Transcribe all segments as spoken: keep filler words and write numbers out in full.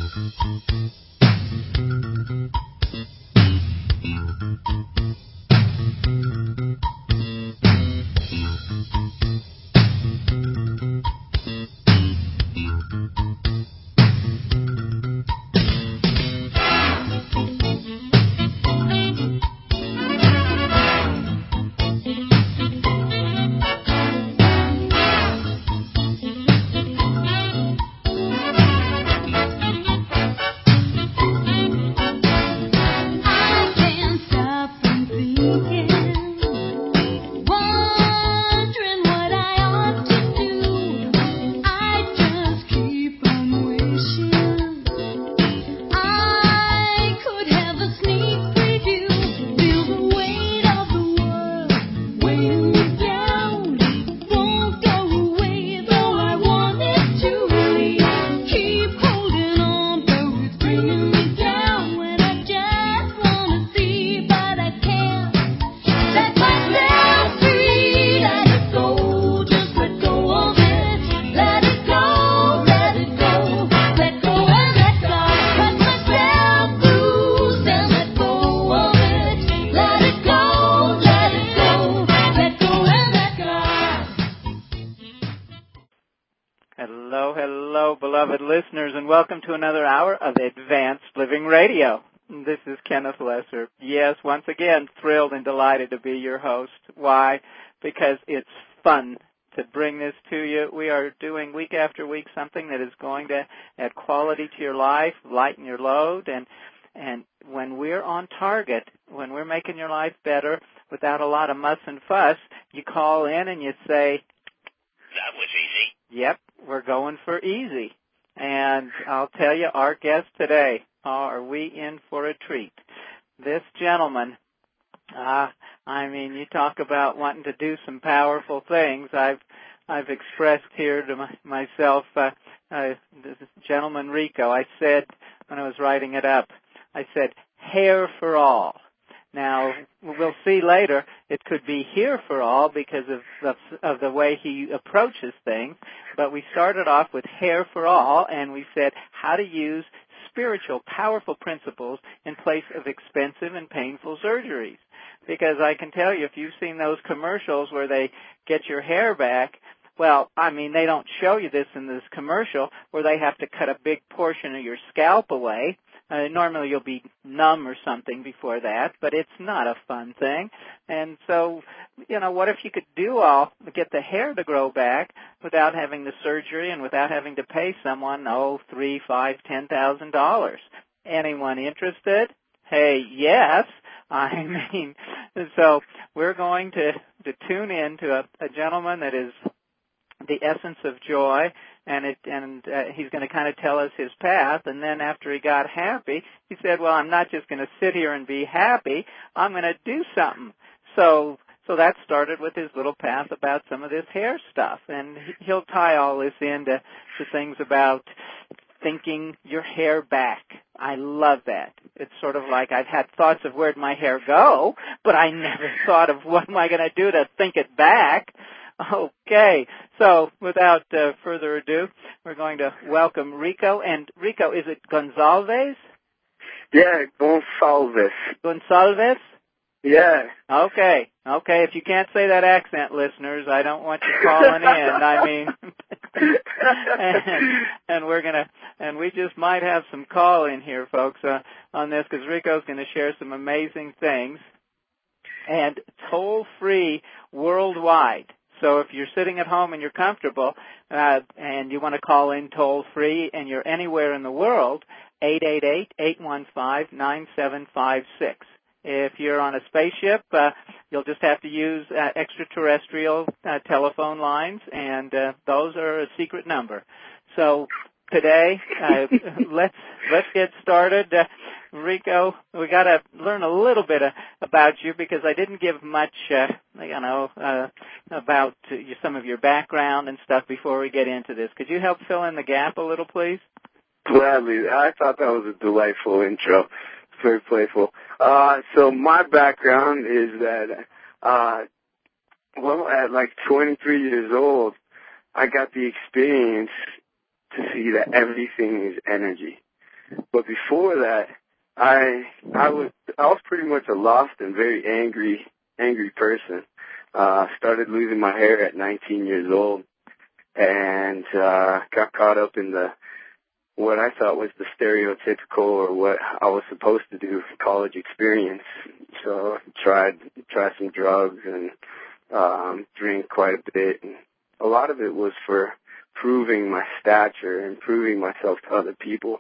Listeners, and welcome to another hour of Advanced Living Radio. This is Kenneth Lesser. Yes, once again, thrilled and delighted to be your host. Why? Because it's fun to bring this to you. We are doing week after week something that is going to add quality to your life, lighten your load, and and when we're on target, when we're making your life better without a lot of muss and fuss, you call in and you say, "That was easy." Yep, we're going for easy. And I'll tell you, our guest today, oh, are we in for a treat? This gentleman, uh, I mean, you talk about wanting to do some powerful things. I've I've expressed here to my, myself, uh, uh, this gentleman Rico, I said when I was writing it up, I said, hair for all. Now, we'll see later, it could be here for all because of the, of the way he approaches things, but we started off with hair for all, and we said how to use spiritual, powerful principles in place of expensive and painful surgeries. Because I can tell you, if you've seen those commercials where they get your hair back, well, I mean, they don't show you this in this commercial where they have to cut a big portion of your scalp away. Uh, normally you'll be numb or something before that, but it's not a fun thing. And so, you know, what if you could do all, get the hair to grow back without having the surgery and without having to pay someone, oh, three, five, ten thousand dollars? Anyone interested? Hey, yes. I mean, so we're going to, to tune in to a, a gentleman that is the essence of joy, and it and uh, he's going to kind of tell us his path. And then after he got happy, he said, well, I'm not just going to sit here and be happy, I'm going to do something. So so that started with his little path about some of this hair stuff, and he'll tie all this into to things about thinking your hair back. I love that. It's sort of like I've had thoughts of where'd my hair go, but I never thought of what am I going to do to think it back. Okay, so without uh, further ado, we're going to welcome Rico. And Rico, is it Gonzalez? Yeah, Gonsalves. Gonsalves? Yeah. Okay, okay. If you can't say that accent, listeners, I don't want you calling in. I mean, and, and we're gonna, and we just might have some call in here, folks, uh, on this because Rico's going to share some amazing things, and toll free worldwide. So if you're sitting at home and you're comfortable uh, and you want to call in toll-free and you're anywhere in the world, eight eight eight, eight one five, nine seven five six. If you're on a spaceship, uh, you'll just have to use uh, extraterrestrial uh, telephone lines, and uh, those are a secret number. So today, uh, let's let's get started. Uh, Rico, we got to learn a little bit uh, about you because I didn't give much, uh, you know, uh, about uh, some of your background and stuff before we get into this. Could you help fill in the gap a little, please? Gladly. I thought that was a delightful intro. It's very playful. Uh, so my background is that, uh, well, at like twenty-three years old, I got the experience to see that everything is energy. but before that, I I was I was pretty much a lost and very angry angry person. Uh, started losing my hair at nineteen years old, and uh, got caught up in the what I thought was the stereotypical or what I was supposed to do for college experience. So tried tried some drugs and um, drink quite a bit. And a lot of it was for proving my stature and proving myself to other people.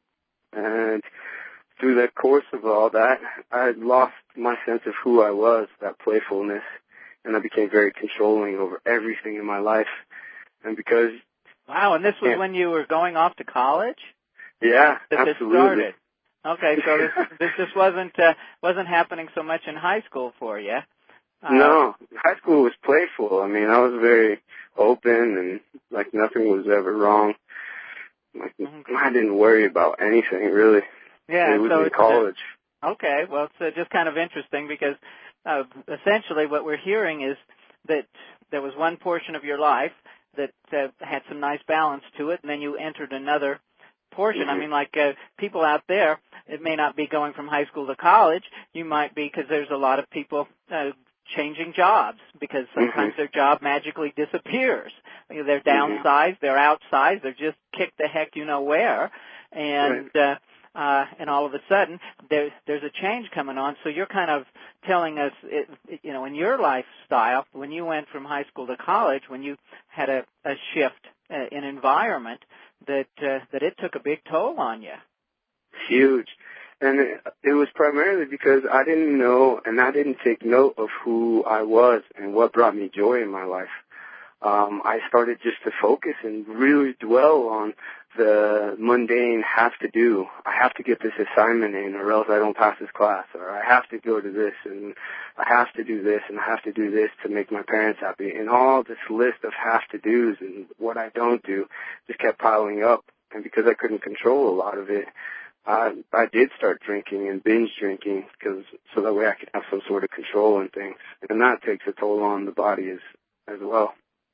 And through the course of all that, I had lost my sense of who I was, that playfulness, and I became very controlling over everything in my life. And because wow, and this was when you were going off to college? Yeah, that absolutely. This started. Okay, so this this just wasn't uh, wasn't happening so much in high school for you. Uh, no, high school was playful. I mean, I was very open and like nothing was ever wrong. Like mm-hmm. I didn't worry about anything really. Yeah, it was so in college. Uh, okay, well, it's uh, just kind of interesting because uh, essentially what we're hearing is that there was one portion of your life that uh, had some nice balance to it, and then you entered another portion. Mm-hmm. I mean, like uh, people out there, it may not be going from high school to college. You might be, because there's a lot of people uh, changing jobs because sometimes mm-hmm. their job magically disappears. They're downsized, mm-hmm. they're outsized, they're just kicked the heck you know where, and right. uh, uh, and all of a sudden there, there's a change coming on. So you're kind of telling us, it, it, you know, in your lifestyle, when you went from high school to college, when you had a, a shift uh, in environment, that uh, that it took a big toll on you. Huge. And it, it was primarily because I didn't know and I didn't take note of who I was and what brought me joy in my life. Um, I started just to focus and really dwell on the mundane have to do. I have to get this assignment in or else I don't pass this class, or I have to go to this and I have to do this and I have to do this to make my parents happy. And all this list of have to do's and what I don't do just kept piling up. And because I couldn't control a lot of it, I, I did start drinking and binge drinking because so that way I could have some sort of control on things. And that takes a toll on the body as, as well.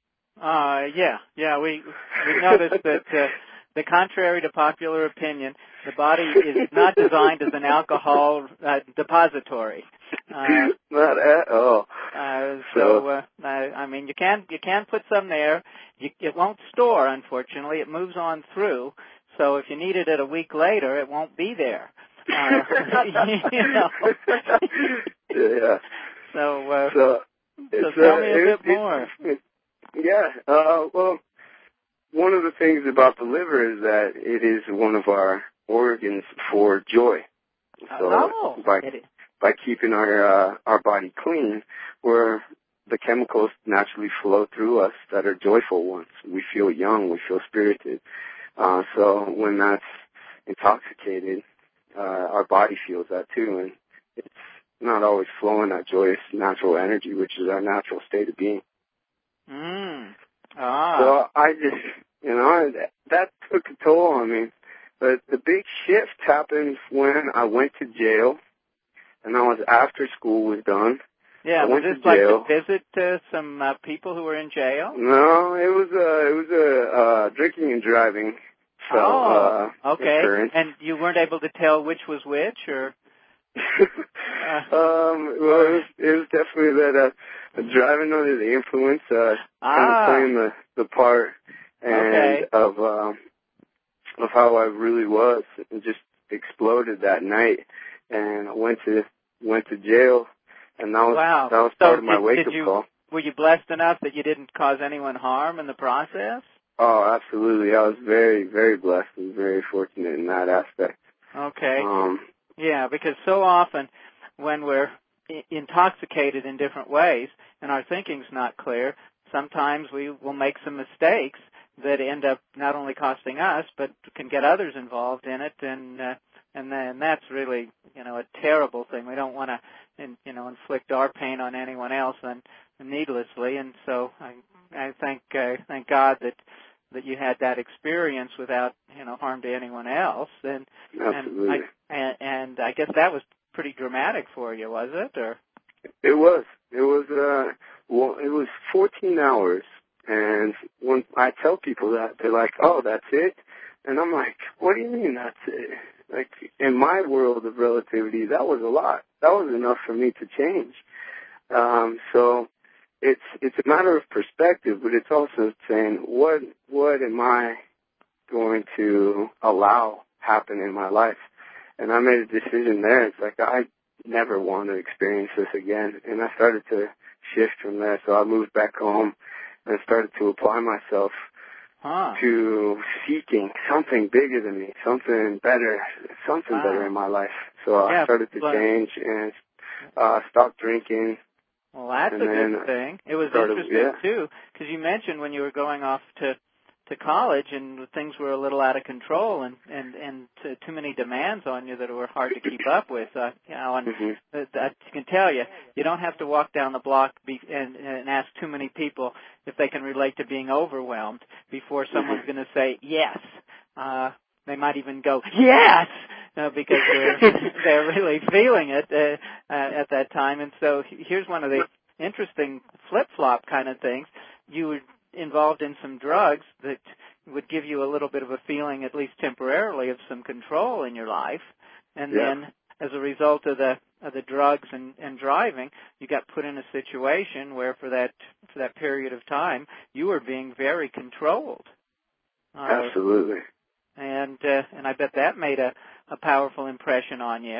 Uh, yeah, yeah, we, we noticed that, uh, the contrary to popular opinion, the body is not designed as an alcohol uh, depository. Uh, not at all. Uh, so, uh, I, I mean, you can, you can put some there. You, it won't store, unfortunately. It moves on through. So if you needed it a week later, it won't be there. Uh, you know. Yeah. So, uh, so, so tell uh, me a it, bit more. It, it, yeah. Uh, well, one of the things about the liver is that it is one of our organs for joy. So oh, by by keeping our uh, our body clean, where the chemicals naturally flow through us that are joyful ones. We feel young. We feel spirited. Uh, so when that's intoxicated, uh, our body feels that too, and it's not always flowing that joyous natural energy, which is our natural state of being. Mm. Ah. So I just, you know, that took a toll on me. But the big shift happened when I went to jail, and I was after school was done. Yeah, I was went this to like jail. to visit uh, some uh, people who were in jail? No, it was a it was a uh, drinking and driving. So, oh, uh, okay. Occurrence. And you weren't able to tell which was which, or? uh, um, well, it was, it was definitely that uh, driving under the influence, uh, ah. kind of playing the the part, and okay. of um, of how I really was, and just exploded that night, and I went to went to jail. And that was, wow. that was so part of my did, wake-up did you, call. Were you blessed enough that you didn't cause anyone harm in the process? Oh, absolutely. I was very, very blessed and very fortunate in that aspect. Okay. Um, yeah, because so often when we're I- intoxicated in different ways and our thinking's not clear, sometimes we will make some mistakes that end up not only costing us, but can get others involved in it, and uh, and then that's really, you know, a terrible thing. We don't want to, in, you know, inflict our pain on anyone else and needlessly. And so I, I thank uh, thank God that that you had that experience without, you know, harm to anyone else. And absolutely. And I, and, and I guess that was pretty dramatic for you, was it? Or it was. It was. Uh, well, it was fourteen hours. And when I tell people that, they're like, "Oh, that's it," and I'm like, "What do you mean that's it?" Like, in my world of relativity, that was a lot. That was enough for me to change. Um, so it's it's a matter of perspective, but it's also saying, what what am I going to allow happen in my life? And I made a decision there. It's like, I never want to experience this again. And I started to shift from there. So I moved back home and started to apply myself huh. to seeking something bigger than me, something better, something wow. better in my life. So yeah, I started to change and uh, stop drinking. Well, that's a good thing. It was started, interesting, yeah. too, because you mentioned when you were going off to to college and things were a little out of control and, and, and to, too many demands on you that were hard to keep up with. Uh, you know, and mm-hmm. that, I can tell you, you don't have to walk down the block be, and, and ask too many people if they can relate to being overwhelmed before someone's mm-hmm. going to say yes. Uh, they might even go, yes! Uh, because they're, they're really feeling it uh, uh, at that time. And so here's one of the interesting flip-flop kind of things. You were involved in some drugs that would give you a little bit of a feeling, at least temporarily, of some control in your life. And yeah. then as a result of the of the drugs and, and driving, you got put in a situation where for that for that period of time, you were being very controlled. Uh, Absolutely. And uh, and I bet that made a, a powerful impression on you.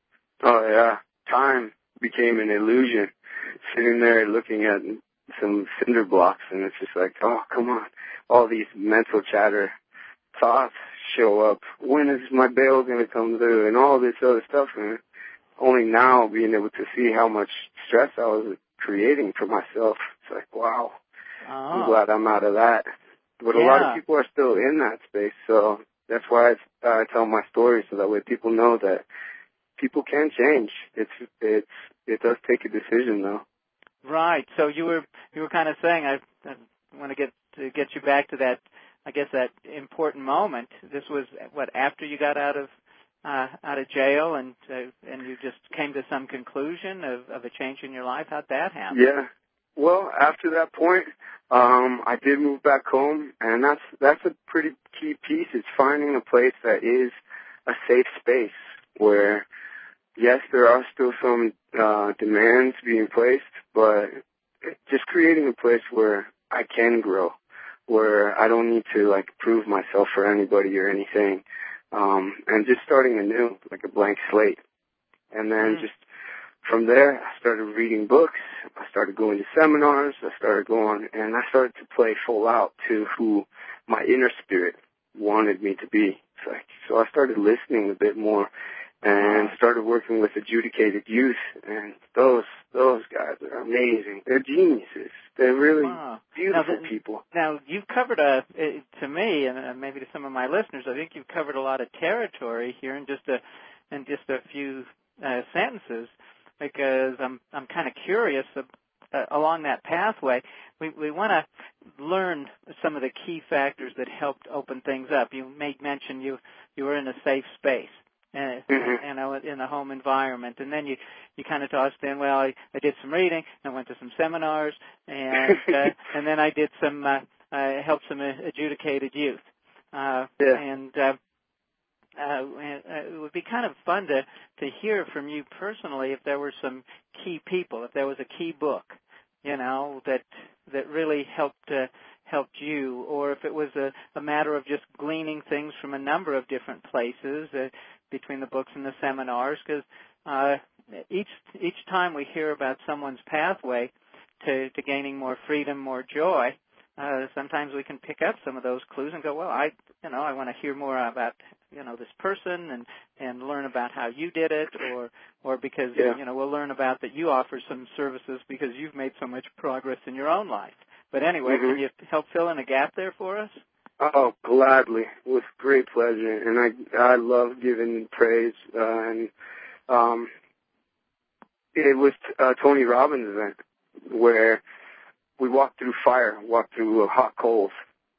Oh, yeah. Time became an illusion. Sitting there looking at some cinder blocks, and it's just like, oh, come on. All these mental chatter thoughts show up. When is my bail going to come through? And all this other stuff. And only now being able to see how much stress I was creating for myself. It's like, wow. Oh. I'm glad I'm out of that. But yeah. a lot of people are still in that space, so that's why I, I tell my story, so that way people know that people can change. It's it's it does take a decision, though. Right. So you were you were kind of saying, I, I want to get to get you back to that, I guess, that important moment. This was what, after you got out of uh, out of jail, and uh, and you just came to some conclusion of, of a change in your life. How'd that happen? Yeah. Well, after that point, um, I did move back home, and that's that's a pretty key piece. It's finding a place that is a safe space where, yes, there are still some uh, demands being placed, but just creating a place where I can grow, where I don't need to like prove myself for anybody or anything, um, and just starting anew, like a blank slate, and then mm. just. From there, I started reading books, I started going to seminars, I started going, and I started to play full out to who my inner spirit wanted me to be. So I, so I started listening a bit more and started working with adjudicated youth, and those those guys are amazing. They're geniuses. They're really wow. beautiful now, the, people. Now, you've covered, a, to me, and maybe to some of my listeners, I think you've covered a lot of territory here in just a, in just a few uh, sentences. Because I'm I'm kind of curious of, uh, along that pathway. We we want to learn some of the key factors that helped open things up. You made mention you you were in a safe space, uh, mm-hmm. you know, in a home environment, and then you you kind of tossed in, well, I, I did some reading, I went to some seminars, and uh, and then I did some uh, uh, helped some adjudicated youth, uh, yeah. and. Uh, Uh, it would be kind of fun to, to hear from you personally if there were some key people, if there was a key book, you know, that that really helped uh, helped you, or if it was a, a matter of just gleaning things from a number of different places uh, between the books and the seminars, because uh, each each time we hear about someone's pathway to, to gaining more freedom, more joy, uh, sometimes we can pick up some of those clues and go, well, I you know I want to hear more about you know this person and and learn about how you did it, or or because yeah. you know we'll learn about that you offer some services because you've made so much progress in your own life. But anyway, mm-hmm. can you help fill in a gap there for us? Oh, gladly, with great pleasure, and I I love giving praise, uh, and um, it was uh, Tony Robbins' event where we walked through fire, walked through uh, hot coals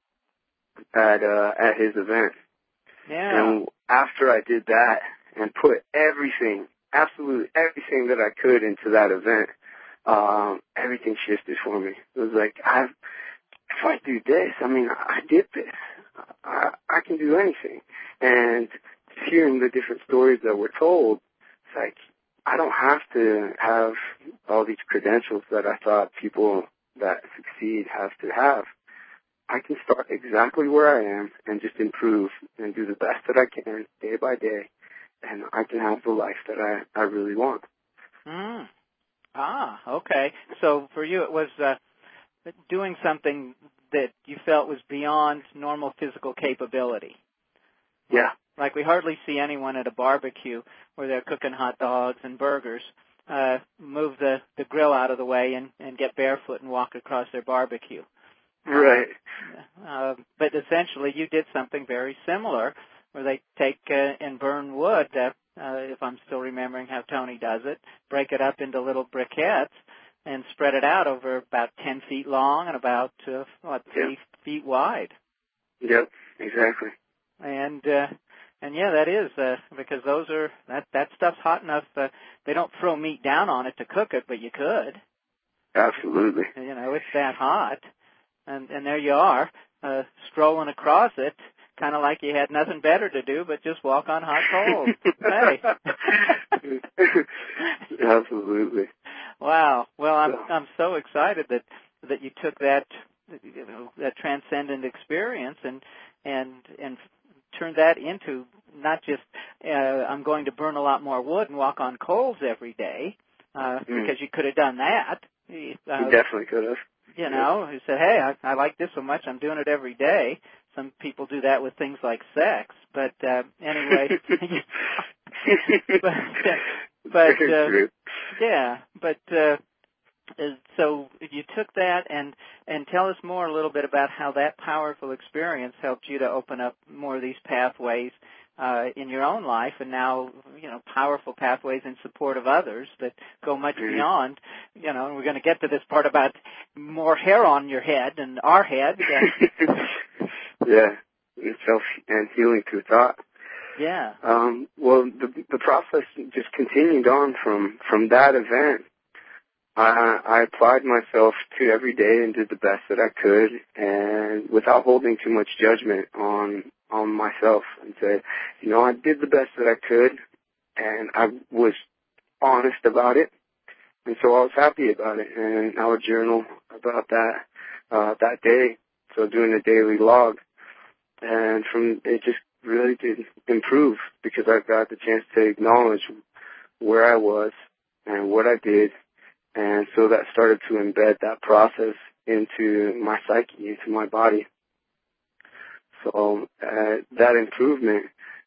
at uh, at his event. Yeah. And after I did that and put everything, absolutely everything that I could into that event, um, everything shifted for me. It was like, I, if I do this, I mean, I did this. I, I can do anything. And hearing the different stories that were told, it's like, I don't have to have all these credentials that I thought people that succeed have to have. I can start exactly where I am and just improve and do the best that I can day by day, and I can have the life that I, I really want. Mm. Ah, okay. So for you it was uh, doing something that you felt was beyond normal physical capability. Yeah. Like we hardly see anyone at a barbecue where they're cooking hot dogs and burgers uh, move the, the grill out of the way and, and get barefoot and walk across their barbecue. Right. Uh, uh, but essentially you did something very similar where they take uh, and burn wood, uh, uh, if I'm still remembering how Tony does it, break it up into little briquettes and spread it out over about ten feet long and about, uh, what, three yep. feet wide. Yep, exactly. And, uh, and yeah, that is, uh, because those are, that, that stuff's hot enough, uh, they don't throw meat down on it to cook it, but you could. Absolutely. You know, it's that hot. And, and there you are, uh, strolling across it, kind of like you had nothing better to do but just walk on hot coals. Hey. Absolutely. Wow. Well, I'm I'm so excited that that you took that you know that transcendent experience and and and turned that into not just uh, I'm going to burn a lot more wood and walk on coals every day uh, mm. because you could have done that. Uh, you definitely could have. You know, he said, hey, I, I like this so much, I'm doing it every day. Some people do that with things like sex, but uh, anyway. but, but uh, yeah, but uh, so you took that and, and tell us more a little bit about how that powerful experience helped you to open up more of these pathways uh, in your own life, and now, you know, powerful pathways in support of others that go much mm-hmm. beyond, you know, and we're going to get to this part about more hair on your head and our head. Uh, yeah, and self and healing through thought. Yeah. Um, well, the the process just continued on from, from that event. I, I applied myself to every day and did the best that I could, and without holding too much judgment on on myself, and said, you know, I did the best that I could, and I was honest about it, and so I was happy about it, and I would journal about that uh, that day, so doing a daily log, and from it just really did improve because I got the chance to acknowledge where I was and what I did. And so that started to embed that process into my psyche, into my body. So uh, that improvement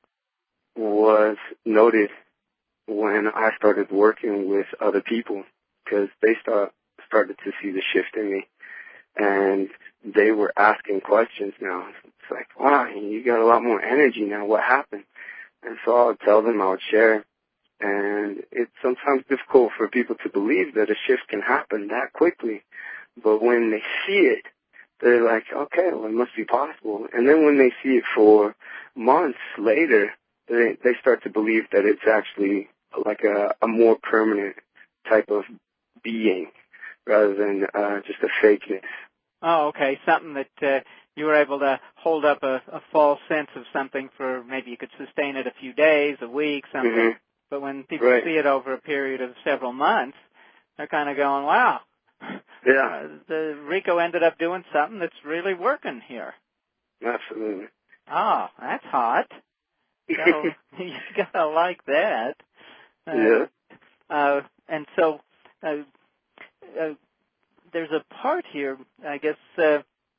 was noted when I started working with other people because they start, started to see the shift in me. And they were asking questions now. It's like, wow, you got a lot more energy now. What happened? And so I would tell them, I would share. And it's sometimes difficult for people to believe that a shift can happen that quickly. But when they see it, they're like, okay, well, it must be possible. And then when they see it for months later, they, they start to believe that it's actually like a, a more permanent type of being rather than uh, just a fakeness. Oh, okay. Something that uh, you were able to hold up a, a false sense of something for maybe you could sustain it a few days, a week, something. Mm-hmm. But when people right. see it over a period of several months, they're kind of going, wow, yeah. uh, the Rico ended up doing something that's really working here. Absolutely. Oh, that's hot. You gotta, you gotta like that. Uh, yeah. Uh, and so uh, uh, there's a part here, I guess, uh,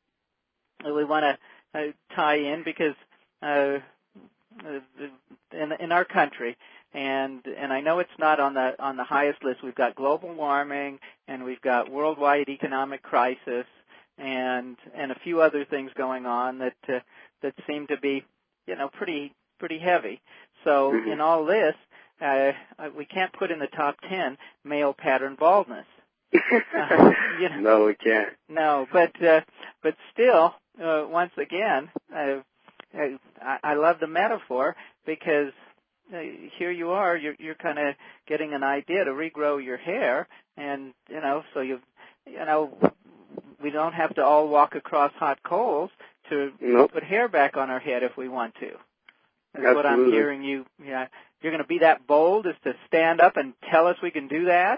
we want to uh, tie in because uh, in, in our country, and and I know it's not on the on the highest list. We've got global warming, and we've got worldwide economic crisis, and and a few other things going on that uh, that seem to be, you know, pretty pretty heavy. So mm-hmm. in all this, uh, we can't put in the top ten male pattern baldness. uh, you know, no, we can't. No, but uh, but still, uh, once again, uh, I, I love the metaphor because uh, here you are, you're, you're kind of getting an idea to regrow your hair, and you know, so you, you know, we don't have to all walk across hot coals to nope. put hair back on our head if we want to. That's what I'm hearing you. Yeah, you're going to be that bold as to stand up and tell us we can do that?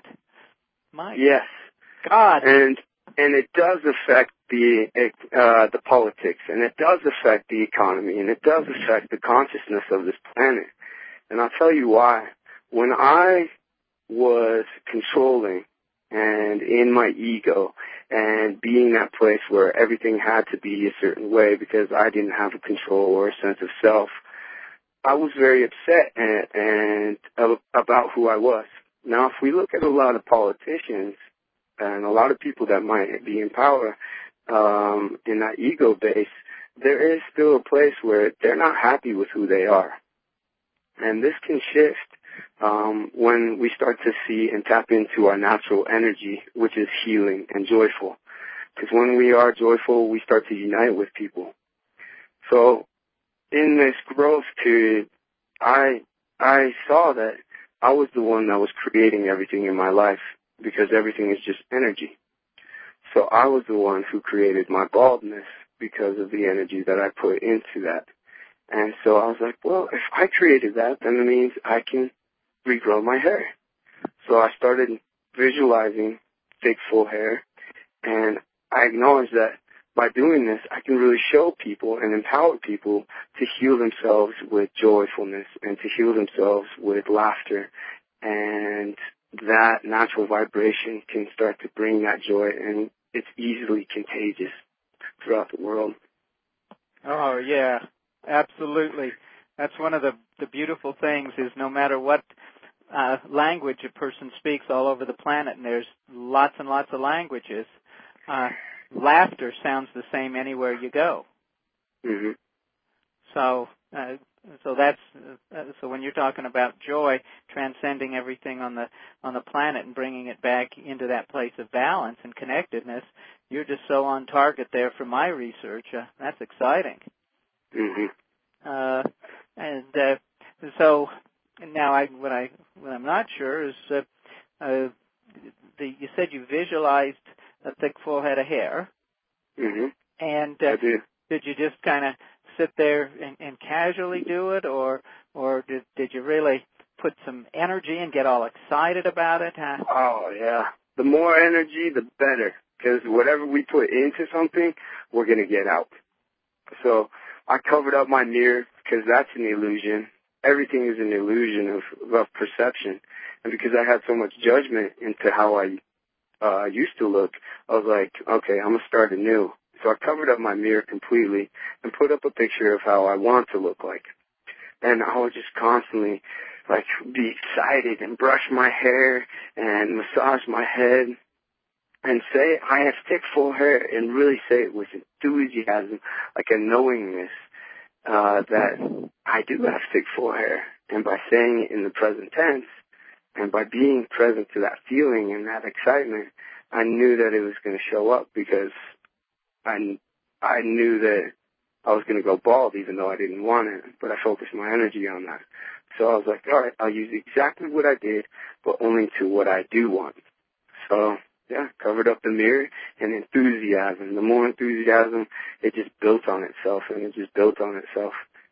My yes. God. And and it does affect the uh, the politics, and it does affect the economy, and it does affect the consciousness of this planet. And I'll tell you why. When I was controlling and in my ego and being that place where everything had to be a certain way because I didn't have a control or a sense of self, I was very upset and, and uh, about who I was. Now, if we look at a lot of politicians and a lot of people that might be in power um, in that ego base, there is still a place where they're not happy with who they are. And this can shift um, when we start to see and tap into our natural energy, which is healing and joyful. Because when we are joyful, we start to unite with people. So in this growth period, I I saw that I was the one that was creating everything in my life because everything is just energy. So I was the one who created my baldness because of the energy that I put into that. And so I was like, well, if I created that, then it means I can regrow my hair. So I started visualizing thick, full hair, and I acknowledged that by doing this, I can really show people and empower people to heal themselves with joyfulness and to heal themselves with laughter. And that natural vibration can start to bring that joy, and it's easily contagious throughout the world. Oh, yeah, absolutely. That's one of the, the beautiful things is no matter what uh, language a person speaks all over the planet, and there's lots and lots of languages, uh, laughter sounds the same anywhere you go. Mm-hmm. So, uh, so that's uh, so when you're talking about joy, transcending everything on the on the planet and bringing it back into that place of balance and connectedness, you're just so on target there for my research. Uh, that's exciting. Mm-hmm. Uh, and uh, so now, I what I what I'm not sure is uh, uh, the you said you visualized a thick full head of hair. Mm-hmm. And uh, I did. Did you just kind of sit there and, and casually do it, or or did did you really put some energy and get all excited about it? Huh? Oh yeah, the more energy, the better. Because whatever we put into something, we're gonna get out. So I covered up my mirror because that's an illusion. Everything is an illusion of, of perception, and because I had so much judgment into how I uh, used to look, I was like, okay, I'm gonna start anew. So I covered up my mirror completely and put up a picture of how I want to look like. And I would just constantly, like, be excited and brush my hair and massage my head and say, I have thick, full hair, and really say it with enthusiasm, like a knowingness uh, that I do have thick, full hair. And by saying it in the present tense and by being present to that feeling and that excitement, I knew that it was going to show up because I, I knew that I was going to go bald even though I didn't want it, but I focused my energy on that. So I was like, all right, I'll use exactly what I did, but only to what I do want. So, yeah, covered up the mirror and enthusiasm. The more enthusiasm, it just built on itself, and it just built on itself.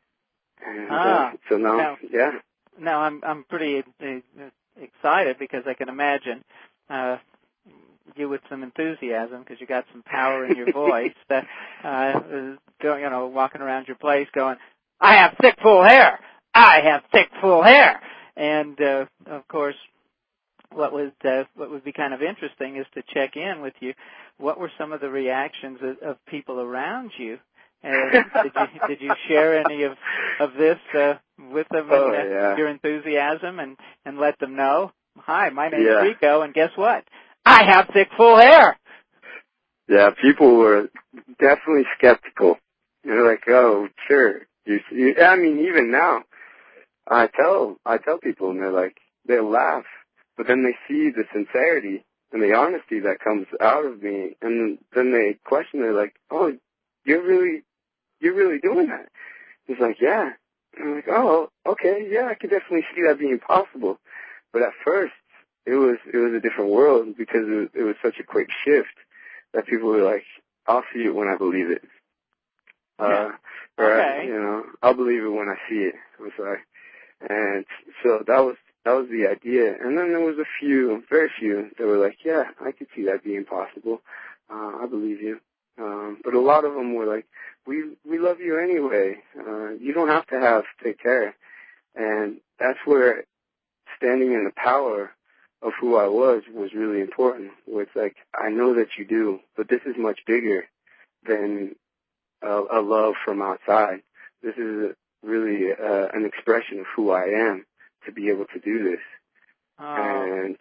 And ah, uh, so now, now, yeah. Now I'm I'm pretty uh, excited because I can imagine uh, you with some enthusiasm because you got some power in your voice. That uh, going, you know, walking around your place going, I have thick, full hair. I have thick, full hair. And uh, of course, what would uh, what would be kind of interesting is to check in with you. What were some of the reactions of, of people around you? And did you did you share any of of this uh, with them? Oh, and, uh, yeah. Your enthusiasm and and let them know. Hi, my name's yeah. Rico, and guess what? I have thick, full hair. Yeah, people were definitely skeptical. They're like, "Oh, sure." You, you, I mean, even now, I tell I tell people, and they're like, they laugh, but then they see the sincerity and the honesty that comes out of me, and then they question. They're like, "Oh, you're really, you're really doing that?" It's like, "Yeah." And I'm like, "Oh, okay, yeah, I could definitely see that being possible." But at first, it was it was a different world because it was, it was such a quick shift that people were like, "I'll see it when I believe it." Uh, yeah. or, Okay. You know, I'll believe it when I see it. I'm sorry. And so that was that was the idea. And then there was a few, very few, that were like, yeah, I could see that being possible. Uh, I believe you. Um, but a lot of them were like, we we love you anyway. Uh, you don't have to have thick hair. And that's where standing in the power of who I was was really important. Where it's like, I know that you do, but this is much bigger than a, a love from outside. This is really uh, an expression of who I am to be able to do this. Oh. And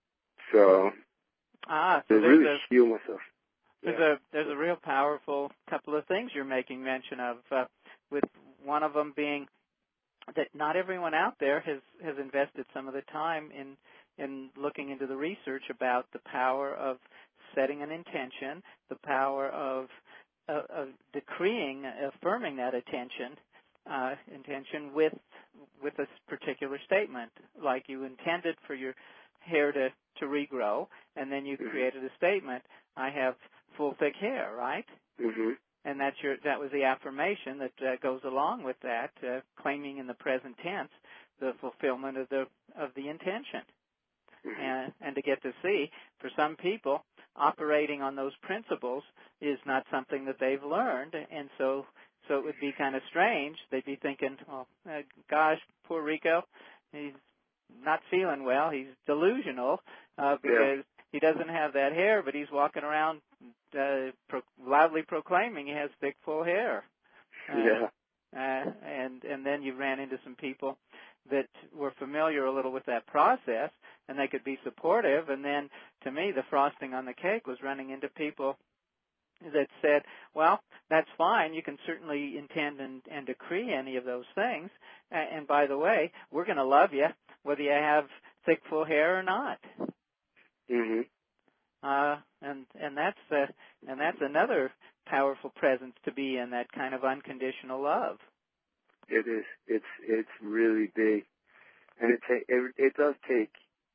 so, ah, to so there's really a heal myself. there's Yeah. a there's a real powerful couple of things you're making mention of. Uh, with one of them being that not everyone out there has has invested some of the time in in looking into the research about the power of setting an intention, the power of of, of decreeing, affirming that attention, uh, intention with with a particular statement, like you intended for your hair to to regrow, and then you Mm-hmm. created a statement. I have full thick hair, right? Mm-hmm. And that's your that was the affirmation that uh, goes along with that, uh, claiming in the present tense the fulfillment of the of the intention. Mm-hmm. And, and to get to see, for some people, operating on those principles is not something that they've learned, and so so it would be kind of strange. They'd be thinking, "Oh, uh, gosh, poor Rico, he's not feeling well. He's delusional uh, because Yeah. he doesn't have that hair, but he's walking around uh, pro- loudly proclaiming he has thick, full hair." Uh, Yeah. Uh, and and then you ran into some people that were familiar a little with that process, and they could be supportive. And then, to me, the frosting on the cake was running into people that said, well, that's fine. You can certainly intend and, and decree any of those things. And, and by the way, we're going to love you whether you have thick, full hair or not. Mm-hmm. Uh, and and that's uh, and that's another powerful presence to be in, that kind of unconditional love. It is. It's it's really big, and it ta- it, it does take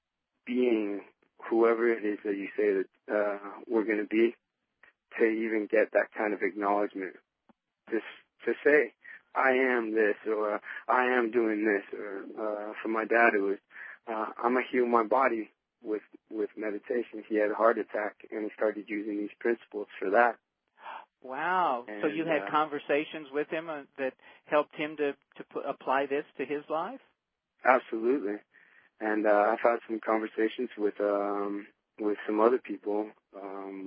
being whoever it is that you say that uh, we're going to be to even get that kind of acknowledgement. Just to say, I am this, or I am doing this, or uh, for my dad, it was uh, I'm gonna heal my body with with meditation. He had a heart attack, and he started using these principles for that. Wow! And, so you had uh, conversations with him uh, that helped him to to put, apply this to his life? Absolutely. And uh, I've had some conversations with um, with some other people um,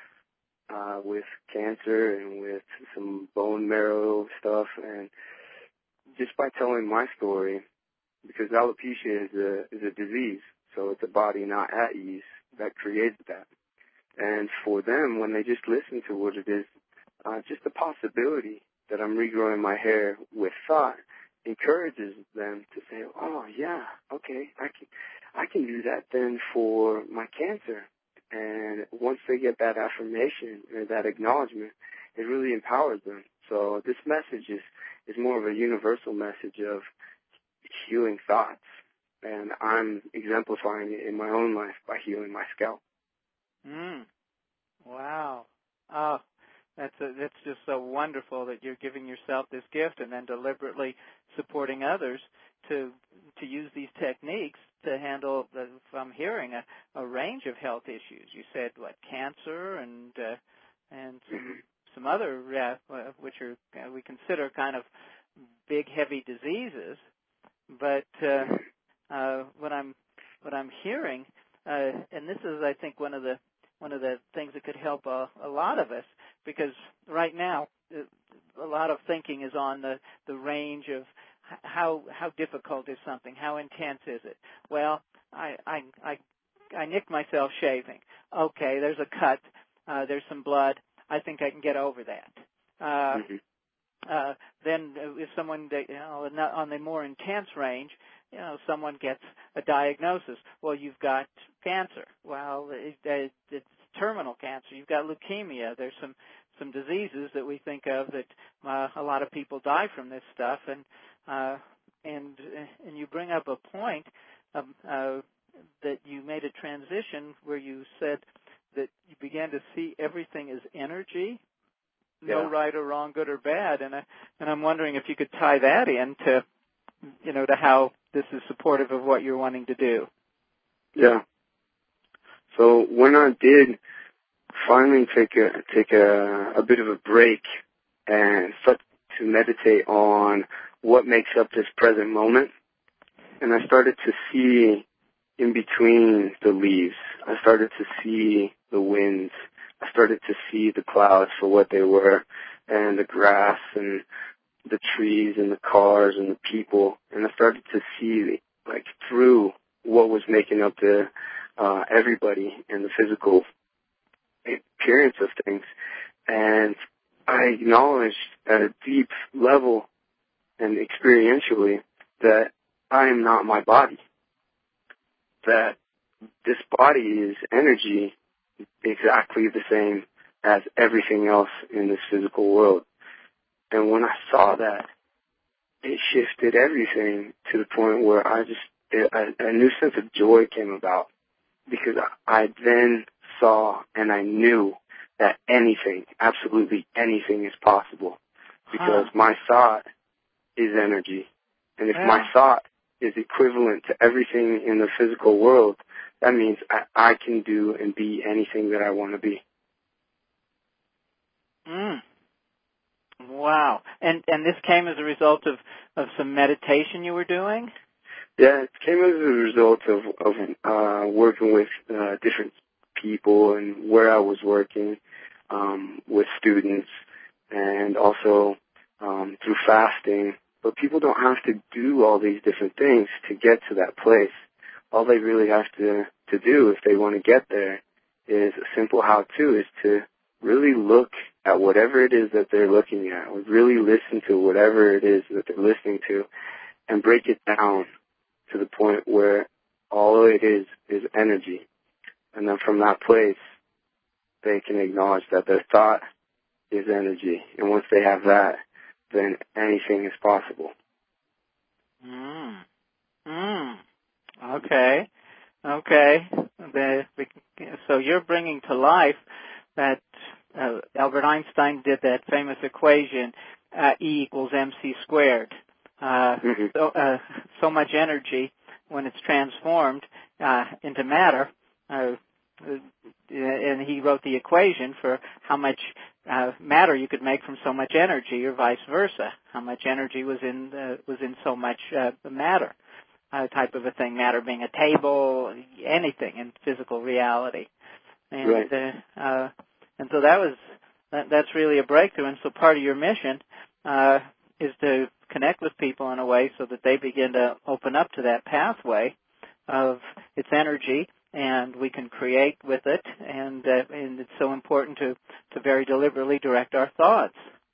uh, with cancer and with some bone marrow stuff, and just by telling my story, because alopecia is a is a disease, so it's a body not at ease that creates that. And for them, when they just listen to what it is, uh, just the possibility that I'm regrowing my hair with thought encourages them to say, "Oh yeah, okay, I can, I can do that then for my cancer." And once they get that affirmation or that acknowledgement, it really empowers them. So this message is is more of a universal message of healing thoughts, and I'm exemplifying it in my own life by healing my scalp. Mm. Wow. Oh, that's a, that's just so wonderful that you're giving yourself this gift and then deliberately supporting others to to use these techniques to handle, the, if I'm hearing, a, a range of health issues. You said what, cancer and uh, and some some other uh, which are uh, we consider kind of big, heavy diseases. But uh, uh, what I'm what I'm hearing, uh, and this is, I think, one of the one of the things that could help a, a lot of us, because right now a lot of thinking is on the, the range of how how difficult is something, how intense is it. Well, I I I, I nicked myself shaving. Okay, there's a cut, uh, there's some blood. I think I can get over that. Uh, Mm-hmm. Uh, then if someone, you know, on the more intense range, you know, someone gets a diagnosis. Well, you've got cancer. Well, it, it, it's terminal cancer. You've got leukemia. There's some, some diseases that we think of that uh, a lot of people die from this stuff. And, uh, and, and you bring up a point um, uh, that you made a transition where you said that you began to see everything as energy. no yeah. right or wrong, good or bad. And I, and I'm wondering if you could tie that into, you know, to how this is supportive of what you're wanting to do. Yeah. So when I did finally take a take a, a bit of a break and start to meditate on what makes up this present moment, and I started to see in between the leaves, I started to see the winds, I started to see the clouds for what they were, and the grass and the trees and the cars and the people, and I started to see like through what was making up the uh, everybody and the physical appearance of things, and I acknowledged at a deep level and experientially that I am not my body, that this body is energy exactly the same as everything else in this physical world. And when I saw that, it shifted everything to the point where I just, a, a new sense of joy came about, because I, I then saw and I knew that anything, absolutely anything is possible, because huh. my thought is energy. And if yeah. my thought is equivalent to everything in the physical world, that means I, I can do and be anything that I want to be. Mm. Wow. And and this came as a result of, of some meditation you were doing? Yeah, it came as a result of, of uh, working with uh, different people and where I was working um, with students, and also um, through fasting. But people don't have to do all these different things to get to that place. All they really have to, to do if they want to get there is a simple how-to, is to really look at whatever it is that they're looking at, or really listen to whatever it is that they're listening to, and break it down to the point where all it is is energy. And then from that place, they can acknowledge that their thought is energy. And once they have that, then anything is possible. Mm. Mm. Okay. Okay. The, the, so you're bringing to life that uh, Albert Einstein did that famous equation, uh, E equals mc squared. Uh, mm-hmm. so, uh, so much energy, when it's transformed uh, into matter, uh, and he wrote the equation for how much uh, matter you could make from so much energy, or vice versa. How much energy was in uh, was in so much uh, matter, uh, type of a thing. Matter being a table, anything in physical reality, and right. uh, uh, and so that was that, that's really a breakthrough. And so part of your mission uh, is to connect with people in a way so that they begin to open up to that pathway of its energy, and we can create with it, and uh, and it's so important to, to very deliberately direct our thoughts.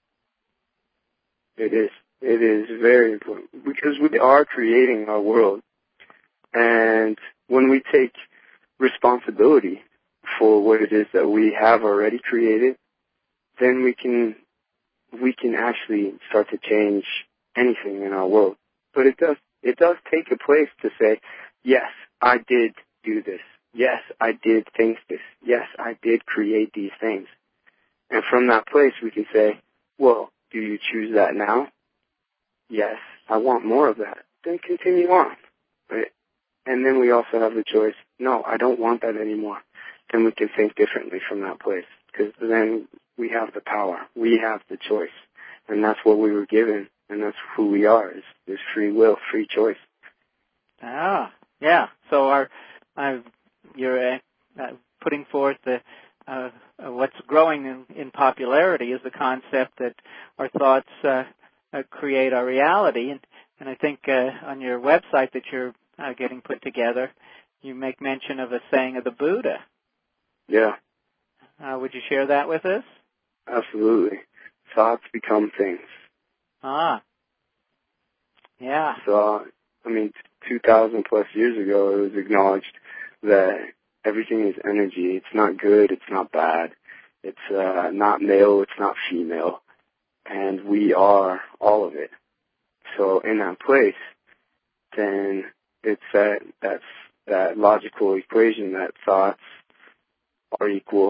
It is. It is very important, because we are creating our world, and when we take responsibility for what it is that we have already created, then we can we can actually start to change anything in our world. But it does it does take a place to say, yes, I did do this. Yes, I did think this. Yes, I did create these things. And from that place, we can say, well, do you choose that now? Yes, I want more of that. Then continue on. Right? And then we also have the choice, no, I don't want that anymore. Then we can think differently from that place, because then we have the power. We have the choice. And that's what we were given, and that's who we are, is, is free will, free choice. Ah, yeah. So our, uh, you're uh, uh, putting forth the uh, uh, what's growing in, in popularity is the concept that our thoughts uh, uh, create our reality. And, and I think uh, on your website that you're uh, getting put together, you make mention of a saying of the Buddha. Yeah. Uh, would you share that with us? Absolutely. Thoughts become things. Ah. Yeah. So, I mean, two thousand plus years ago, it was acknowledged that everything is energy. It's not good. It's not bad. It's uh, not male. It's not female. And we are all of it. So in that place, then it's that, that's that logical equation that thoughts are equal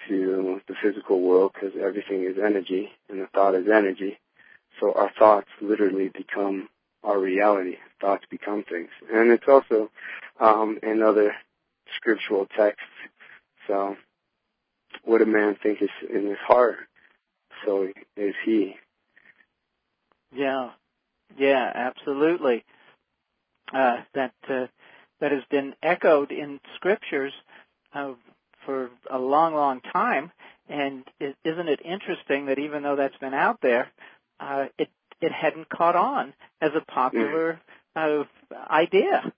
to the physical world because everything is energy and the thought is energy. So our thoughts literally become our reality. Thoughts become things. And it's also um, in other scriptural texts. So what a man thinketh in his heart, so is he. Yeah, yeah, absolutely. Uh, that uh, that has been echoed in scriptures uh, for a long, long time. And it, isn't it interesting that even though that's been out there, uh, it it hadn't caught on as a popular uh, idea.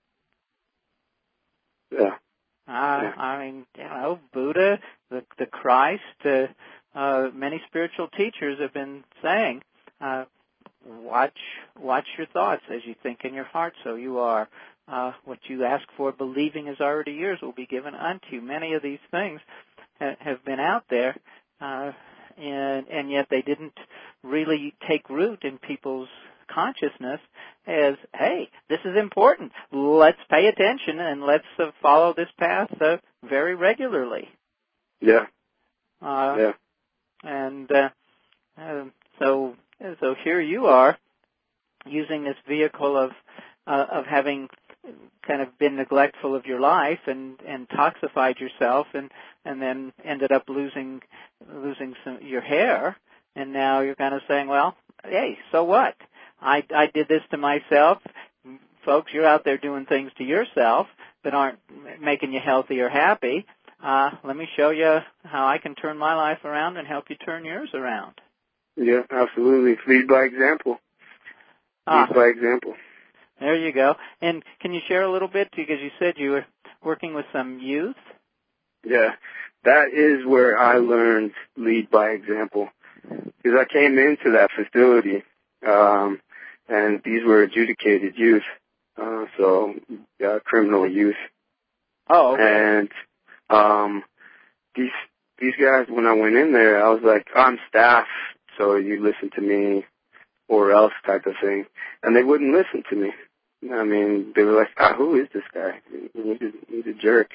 Yeah. Uh, I mean, you know, Buddha, the the Christ, uh, uh, many spiritual teachers have been saying, uh, watch watch your thoughts as you think in your heart, so you are. Uh, what you ask for, believing is already yours, will be given unto you. Many of these things ha- have been out there, uh, and and yet they didn't really take root in people's consciousness as, hey, this is important. Let's pay attention and let's uh, follow this path uh, very regularly. Yeah. Uh, yeah. And uh, uh, so so here you are using this vehicle of uh, of having kind of been neglectful of your life and, and toxified yourself and, and then ended up losing losing some, your hair, and now you're kind of saying, well, hey, so what? I, I did this to myself. Folks, you're out there doing things to yourself that aren't making you healthy or happy. Uh, let me show you how I can turn my life around and help you turn yours around. Yeah, absolutely. Lead by example. Lead Ah, by example. There you go. And can you share a little bit, because you said you were working with some youth? Yeah, that is where I learned lead by example. Because I came into that facility, um, and these were adjudicated youth, uh, so uh, criminal youth. Oh, okay. And um, these these guys, when I went in there, I was like, I'm staff, so you listen to me or else type of thing. And they wouldn't listen to me. I mean, they were like, ah, who is this guy? He's a, he's a jerk.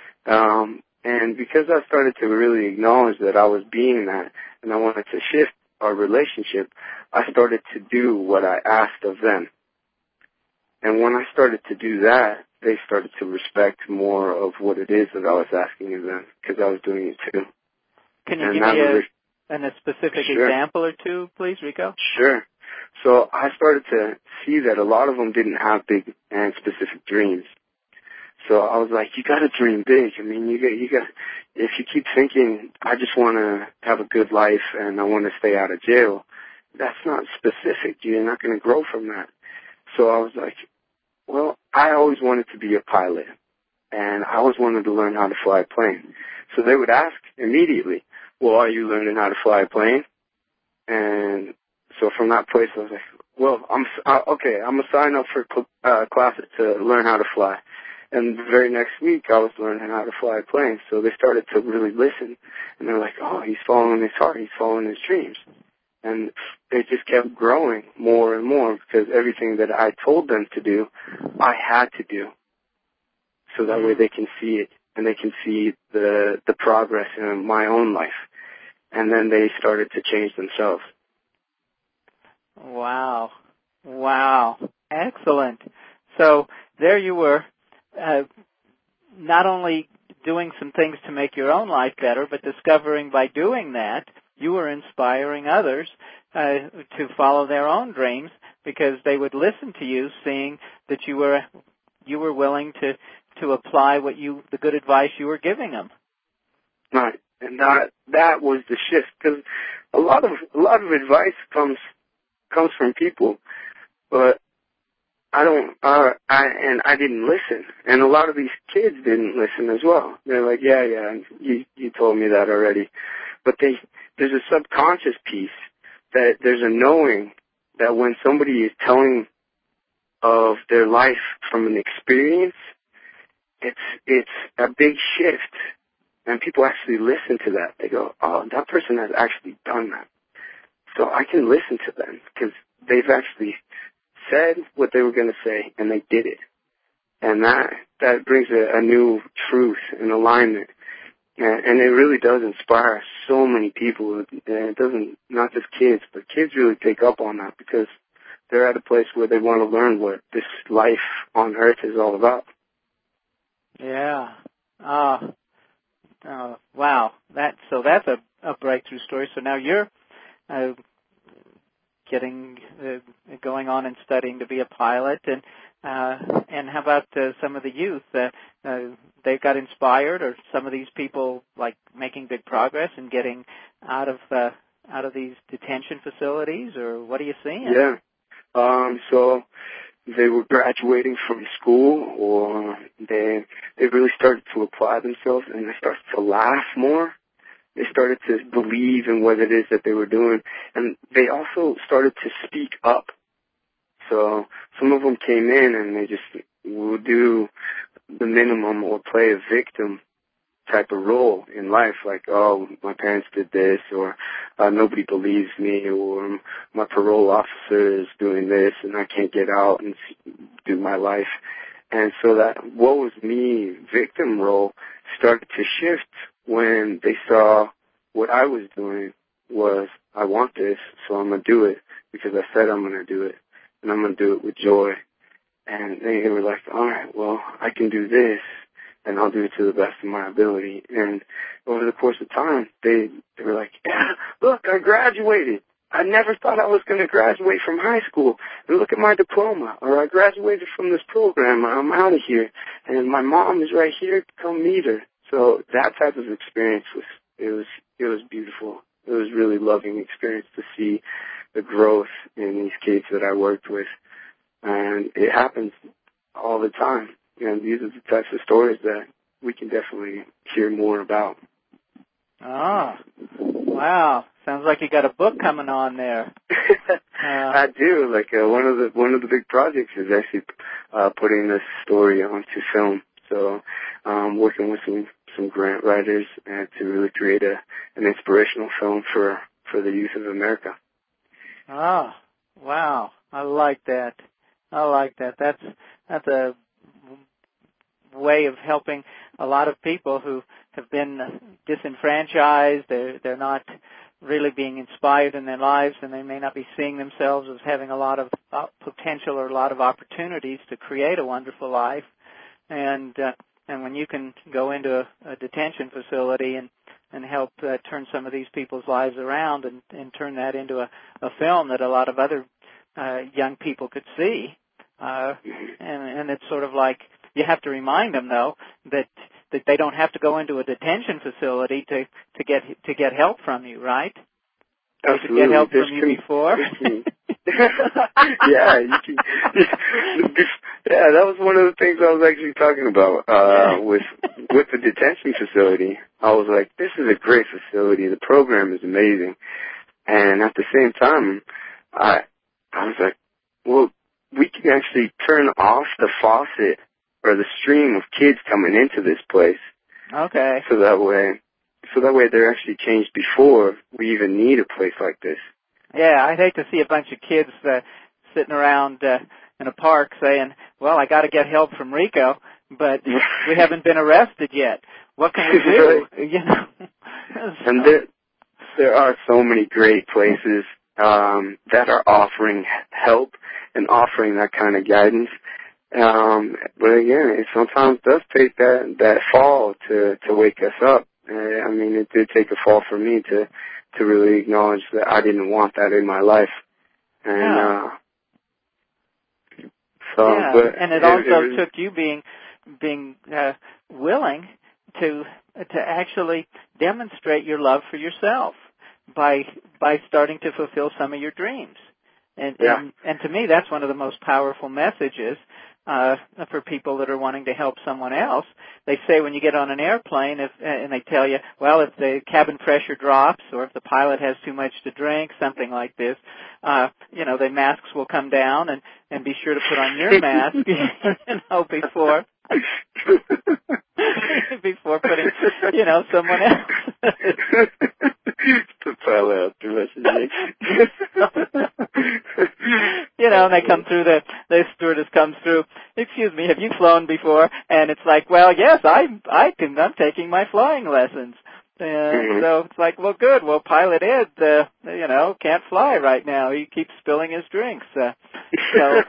Um, and because I started to really acknowledge that I was being that and I wanted to shift our relationship, I started to do what I asked of them. And when I started to do that, they started to respect more of what it is that I was asking of them because I was doing it too. Can you and give me a, re- an, a specific sure. example or two, please, Rico? Sure. So I started to see that a lot of them didn't have big and specific dreams. So I was like, you got to dream big. I mean, you got, you got. If you keep thinking, I just want to have a good life and I want to stay out of jail, that's not specific. You're not going to grow from that. So I was like, well, I always wanted to be a pilot, and I always wanted to learn how to fly a plane. So they would ask immediately, well, are you learning how to fly a plane? And so from that place, I was like, well, I'm uh, okay. I'm gonna sign up for uh, classes to learn how to fly. And the very next week, I was learning how to fly a plane. So they started to really listen, and they're like, oh, he's following his heart. He's following his dreams. And they just kept growing more and more because everything that I told them to do, I had to do. So that way they can see it, and they can see the the progress in my own life. And then they started to change themselves. Wow. Wow. Excellent. So there you were, uh, not only doing some things to make your own life better, but discovering by doing that, you were inspiring others uh, to follow their own dreams because they would listen to you, seeing that you were you were willing to, to apply what you the good advice you were giving them. Right. And that that was the shift, because a lot of a lot of advice comes comes from people, but I don't. Uh, I and I didn't listen, and a lot of these kids didn't listen as well. They're like, yeah, yeah, you you told me that already, but they there's a subconscious piece that there's a knowing that when somebody is telling of their life from an experience, it's it's a big shift. And people actually listen to that. They go, oh, that person has actually done that. So I can listen to them because they've actually said what they were going to say, and they did it. And that that brings a, a new truth and alignment. And, and it really does inspire so many people. And it doesn't, not just kids, but kids really take up on that because they're at a place where they want to learn what this life on Earth is all about. Yeah. Uh, uh, wow. That so that's a, a breakthrough story. So now you're uh, getting uh, going on and studying to be a pilot, and uh, and how about uh, some of the youth? Uh, uh, they got inspired, or some of these people like making big progress and getting out of uh, out of these detention facilities, or what are you seeing? Yeah. Um, so they were graduating from school, or they they really started to apply themselves, and they started to laugh more. They started to believe in what it is that they were doing, and they also started to speak up. So some of them came in and they just would do the minimum or play a victim type of role in life, like, oh, my parents did this, or uh, nobody believes me, or my parole officer is doing this and I can't get out and do my life. And so that what was me victim role started to shift when they saw what I was doing was, I want this, so I'm going to do it because I said I'm going to do it, and I'm going to do it with joy. And they were like, all right, well, I can do this, and I'll do it to the best of my ability. And over the course of time, they they were like, yeah, look, I graduated. I never thought I was going to graduate from high school. And look at my diploma. Or I graduated from this program. I'm out of here. And my mom is right here. Come meet her. So that type of experience was, it was, it was beautiful. It was really loving experience to see the growth in these kids that I worked with. And it happens all the time. And these are the types of stories that we can definitely hear more about. Oh, wow! Sounds like you got a book coming on there. uh, I do. Like uh, one of the one of the big projects is actually uh, putting this story onto film. So, um, working with some some grant writers and to really create a an inspirational film for for the youth of America. Oh, wow! I like that. I like that. That's that's a way of helping a lot of people who have been disenfranchised. They're, they're not really being inspired in their lives, and they may not be seeing themselves as having a lot of potential or a lot of opportunities to create a wonderful life. And uh, and when you can go into a, a detention facility and, and help uh, turn some of these people's lives around and, and turn that into a, a film that a lot of other uh, young people could see, uh, and, and it's sort of like, you have to remind them, though, that that they don't have to go into a detention facility to to get to get help from you, right? Absolutely. They could get help from you can, before. yeah, you can, yeah, that was one of the things I was actually talking about uh, with with the detention facility. I was like, this is a great facility. The program is amazing, and at the same time, I I was like, well, we can actually turn off the faucet or the stream of kids coming into this place. Okay. So that way, so that way they're actually changed before we even need a place like this. Yeah, I'd hate to see a bunch of kids uh, sitting around uh, in a park saying, well, I got to get help from Rico, but we haven't been arrested yet. What can we do? Right. You know. And there, there are so many great places um, that are offering help and offering that kind of guidance. Um, but again, it sometimes does take that, that fall to, to wake us up. Uh, I mean, it did take a fall for me to, to really acknowledge that I didn't want that in my life. And, yeah. uh, so, yeah. but and it, it also it was, took you being, being, uh, willing to, to actually demonstrate your love for yourself by, by starting to fulfill some of your dreams. And, yeah. and, and to me, that's one of the most powerful messages uh, for people that are wanting to help someone else. They say when you get on an airplane, if, and they tell you, well, if the cabin pressure drops or if the pilot has too much to drink, something like this, uh, you know, the masks will come down, and, and be sure to put on your mask, you know, before before putting, you know, someone else. The pilot after messaging. You know, and they come through the, the stewardess stewardess comes through, excuse me, have you flown before? And it's like, well, yes, I, I can, I'm taking my flying lessons. And mm-hmm. so it's like, well, good. Well, Pilot Ed, uh, you know, can't fly right now. He keeps spilling his drinks. Uh, so,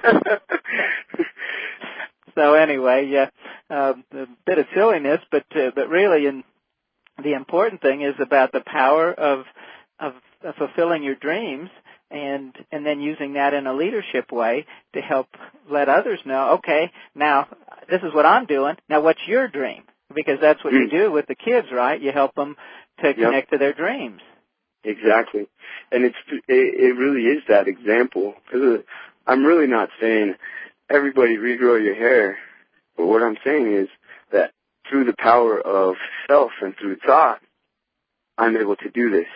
so anyway, yeah, uh, a bit of silliness, but uh, but really, in the important thing is about the power of, of of fulfilling your dreams, and and then using that in a leadership way to help let others know. Okay, now this is what I'm doing. Now, what's your dream? Because that's what you do with the kids, right? You help them to connect yep. to their dreams. Exactly. And it's it, it really is that example. Because I'm really not saying everybody regrow your hair, but what I'm saying is that through the power of self and through thought, I'm able to do this.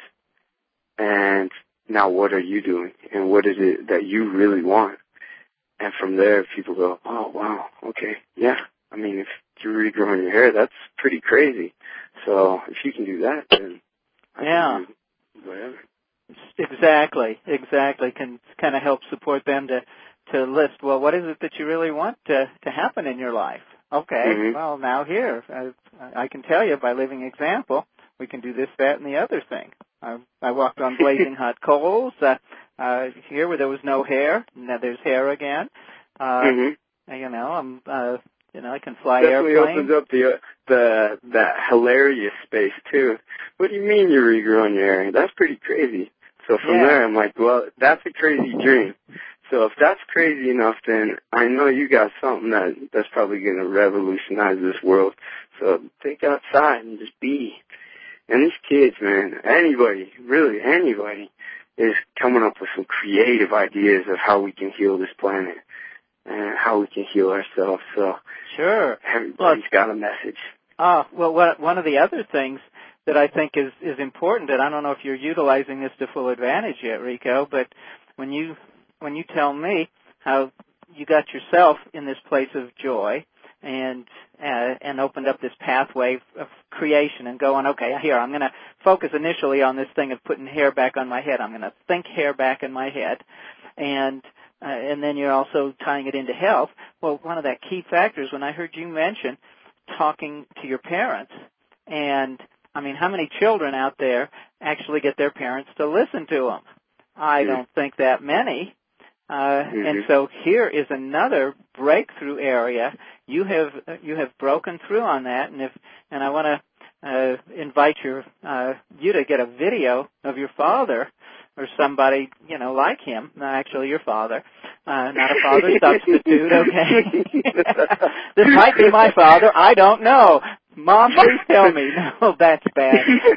And now what are you doing? And what is it that you really want? And from there, people go, oh, wow, okay, yeah. I mean, if you're regrowing your hair, that's pretty crazy. So if you can do that, then I yeah. can do whatever. Exactly, exactly. Can kind of help support them to, to list, well, what is it that you really want to, to happen in your life? Okay, mm-hmm. well, now here, I, I can tell you by living example, we can do this, that, and the other thing. I, I walked on blazing hot coals. Uh, uh, here where there was no hair, now there's hair again. Uh, mm-hmm. You know, I'm... Uh, You know, I can fly Definitely airplanes. Definitely opens up the uh, the that hilarious space too. What do you mean you're regrowing your hair? That's pretty crazy. So from yeah. there, I'm like, well, that's a crazy dream. So if that's crazy enough, then I know you got something that that's probably going to revolutionize this world. So think outside and just be. And these kids, man, anybody, really anybody, is coming up with some creative ideas of how we can heal this planet and how we can heal ourselves. So sure, everybody's well, got a message. Oh, well, what, one of the other things that I think is, is important, and I don't know if you're utilizing this to full advantage yet, Rico, but when you when you tell me how you got yourself in this place of joy and uh, and opened up this pathway of creation and going, okay, here, I'm going to focus initially on this thing of putting hair back on my head. I'm going to think hair back in my head. And uh, and then you're also tying it into health. Well, one of that key factors, when I heard you mention talking to your parents, and I mean, how many children out there actually get their parents to listen to them? I don't think that many. Uh, mm-hmm. And so here is another breakthrough area. You have you have broken through on that, and if and I want to uh, invite your uh, you to get a video of your father or somebody, you know, like him. No, actually, your father, uh, not a father substitute. Okay, this might be my father. I don't know. Mom, please tell me. No, that's bad.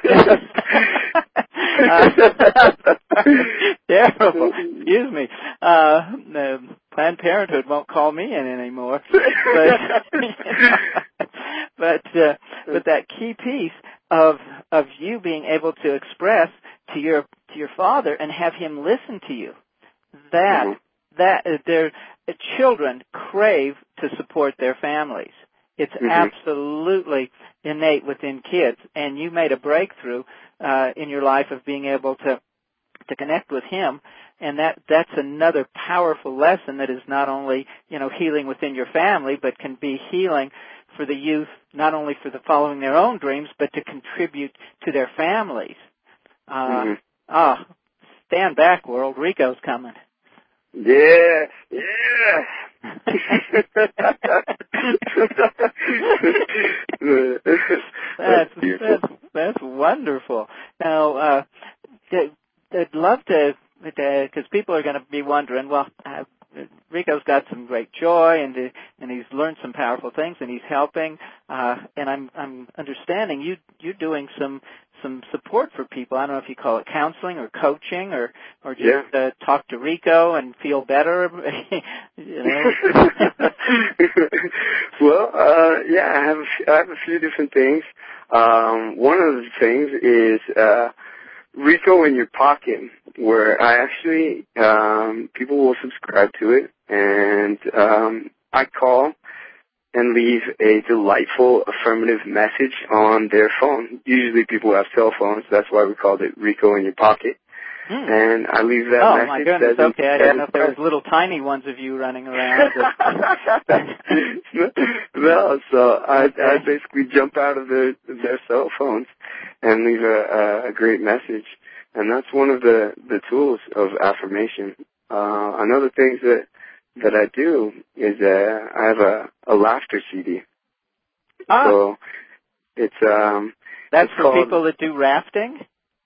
uh, terrible. Excuse me. Uh, uh, Planned Parenthood won't call me in anymore. But but uh, but that key piece of of you being able to express to your to your father and have him listen to you, that mm-hmm. that uh, their uh, children crave to support their families. It's mm-hmm. absolutely innate within kids, and you made a breakthrough uh, in your life of being able to to connect with him, and that that's another powerful lesson that is not only, you know, healing within your family, but can be healing for the youth, not only for the following their own dreams, but to contribute to their families. Uh, mm-hmm. Ah, stand back, world! Rico's coming. Yeah, yeah. that's, that's that's wonderful. Now, uh, I'd love to, because people are going to be wondering, well, uh, Rico's got some great joy, and uh, and he's learned some powerful things, and he's helping. Uh, and I'm I'm understanding you you're doing some some support for people. I don't know if you call it counseling or coaching, or or just yeah. uh, talk to Rico and feel better. You know. Well, uh, yeah, I have a few, I have a few different things. Um, one of the things is uh, Rico in Your Pocket, where I actually um, people will subscribe to it, and um, I call and leave a delightful affirmative message on their phone. Usually people have cell phones. That's why we called it Rico in Your Pocket. Hmm. And I leave that oh, message. Oh, my goodness, okay. I didn't know if there was little tiny ones of you running around. No, so I, okay. I basically jump out of their, their cell phones and leave a, a great message. And that's one of the, the tools of affirmation. Uh, another thing that, that I do is uh, I have a, a laughter C D. Ah. So it's... um. That's it's for called, people that do rafting?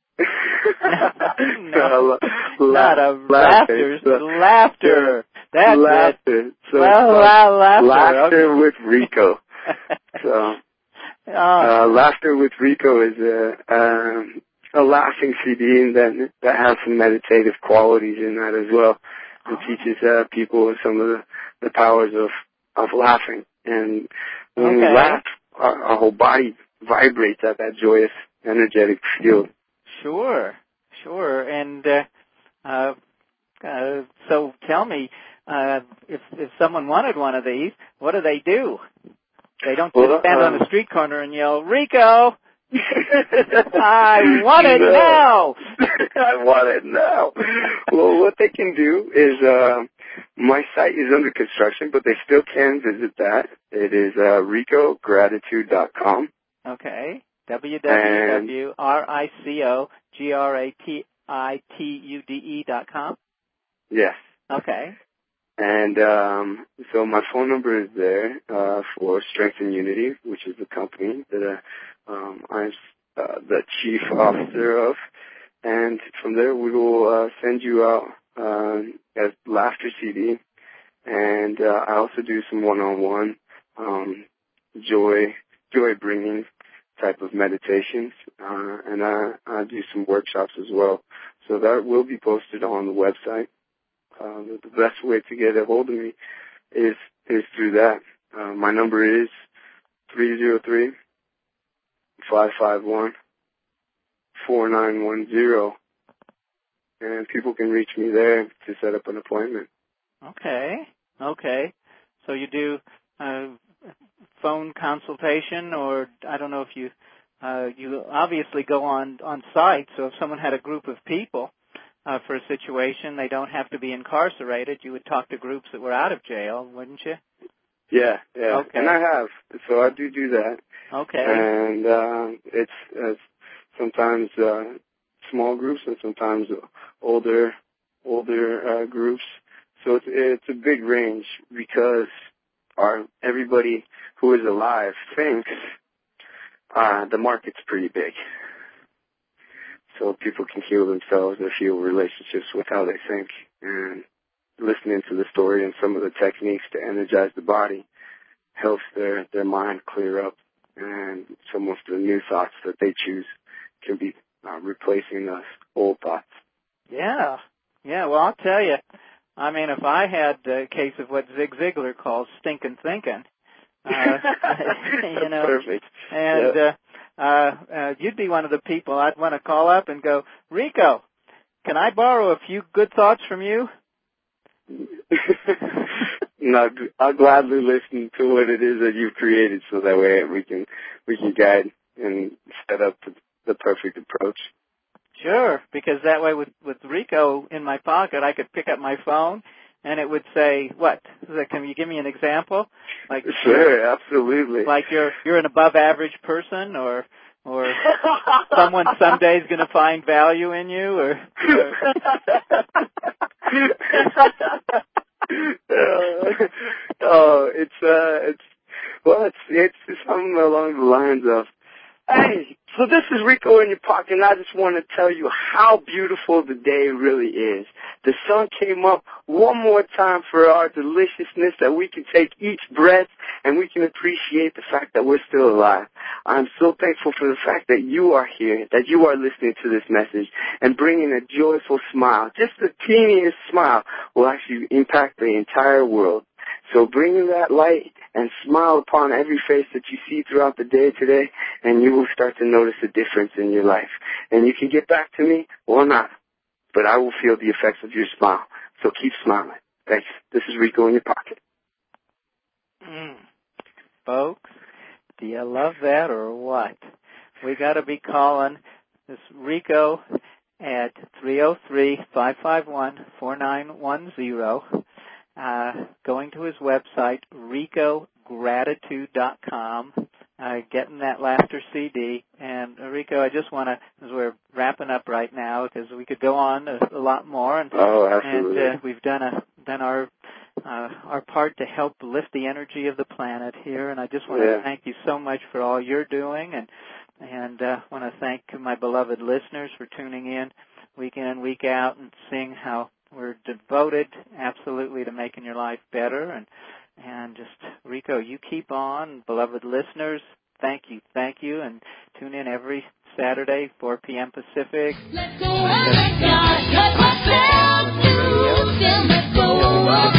no, no, not a laughter. So, laughter. That's laughter. it. So well, la- laughter. Laughter okay. with Rico. So, oh. uh, Laughter with Rico is a, um, a laughing C D that, that has some meditative qualities in that as well. It oh. teaches uh, people some of the, the powers of, of laughing. And when okay. we laugh, our, our whole body vibrates at that joyous, energetic field. Sure, sure. And uh, uh, uh, so tell me, uh, if if someone wanted one of these, what do they do? They don't just well, stand um, on a street corner and yell, Rico! I want it no. now! I want it now. Well, what they can do is, uh, my site is under construction, but they still can visit that. It is uh, rico gratitude dot com. Okay. w w w dot rico gratitude dot com. Yes. Okay. And um, so my phone number is there uh, for Strength and Unity, which is the company that uh, um, I'm uh, the chief officer of. And from there, we will uh, send you out uh, a laughter C D. And uh, I also do some one-on-one um, joy, joy-bringing type of meditations, uh, and I, I do some workshops as well. So that will be posted on the website. Uh, the, the best way to get a hold of me is is through that. Uh, my number is three zero three, five five one, four nine one zero, and people can reach me there to set up an appointment. Okay, okay. So you do uh, phone consultation, or I don't know if you uh, you obviously go on on site. So if someone had a group of people uh, for a situation, they don't have to be incarcerated. You would talk to groups that were out of jail, wouldn't you? Yeah, yeah. Okay. And I have, so I do do that. Okay. And uh, it's, it's sometimes uh, small groups and sometimes older older uh, groups. So it's it's a big range because our everybody who is alive thinks uh, the market's pretty big. So people can heal themselves or heal relationships with how they think. And listening to the story and some of the techniques to energize the body helps their, their mind clear up. And some of the new thoughts that they choose can be uh, replacing the old thoughts. Yeah. Yeah, well, I'll tell you. I mean, if I had a case of what Zig Ziglar calls stinking thinking, uh, you know, perfect. And yep. uh, uh, uh, you'd be one of the people I'd want to call up and go, Rico, can I borrow a few good thoughts from you? No, I'll gladly listen to what it is that you've created, so that way we can we can guide and set up the perfect approach. Sure, because that way with, with Rico in my pocket, I could pick up my phone and it would say, what? Can you give me an example? Like, sure, absolutely. Like you're you're an above average person, or or someone someday is going to find value in you, or. or oh, it's uh, it's well, it's it's something along the lines of, hey, so this is Rico in your pocket, and I just want to tell you how beautiful the day really is. The sun came up one more time for our deliciousness, that we can take each breath and we can appreciate the fact that we're still alive. I'm so thankful for the fact that you are here, that you are listening to this message and bringing a joyful smile. Just the teeniest smile will actually impact the entire world. So bring that light and smile upon every face that you see throughout the day today, and you will start to notice a difference in your life. And you can get back to me or not, but I will feel the effects of your smile. So keep smiling. Thanks. This is Rico in your pocket. Mm. Folks, do you love that or what? We got to be calling this Rico at three oh three, five five one, four nine one zero. Uh, going to his website, rico gratitude dot com, uh, getting that laughter C D. And uh, Rico, I just want to, as we're wrapping up right now, because we could go on a, a lot more, and, oh, absolutely. and uh, we've done a done our uh, our part to help lift the energy of the planet here. And I just want yeah. to thank you so much for all you're doing, and and uh, want to thank my beloved listeners for tuning in week in and week out and seeing how we're devoted absolutely to making your life better. And and just, Rico, you keep on. Beloved listeners, thank you, thank you, and tune in every Saturday, four p.m. Pacific. Let's go, let's go, let's go, let's go, let's go, let's go.